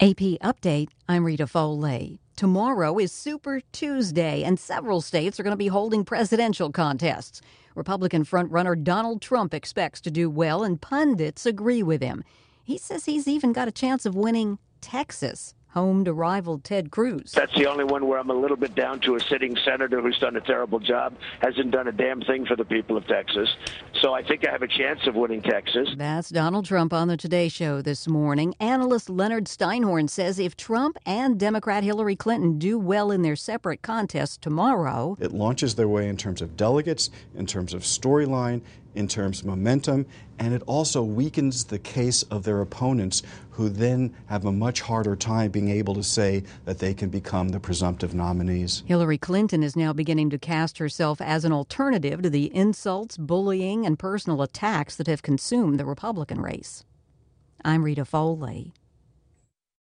AP Update, I'm Rita Foley. Tomorrow is Super Tuesday, and several states are going to be holding presidential contests. Republican frontrunner Donald Trump expects to do well, and pundits agree with him. He says he's even got a chance of winning Texas, home to rival Ted Cruz. That's the only one where I'm a little bit down to a sitting senator who's done a terrible job, hasn't done a damn thing for the people of Texas. So I think I have a chance of winning Texas. That's Donald Trump on the Today Show this morning. Analyst Leonard Steinhorn says if Trump and Democrat Hillary Clinton do well in their separate contests tomorrow, it launches their way in terms of delegates, in terms of storyline, in terms of momentum, and it also weakens the case of their opponents, who then have a much harder time being able to say that they can become the presumptive nominees. Hillary Clinton is now beginning to cast herself as an alternative to the insults, bullying, and personal attacks that have consumed the Republican race. I'm Rita Foley.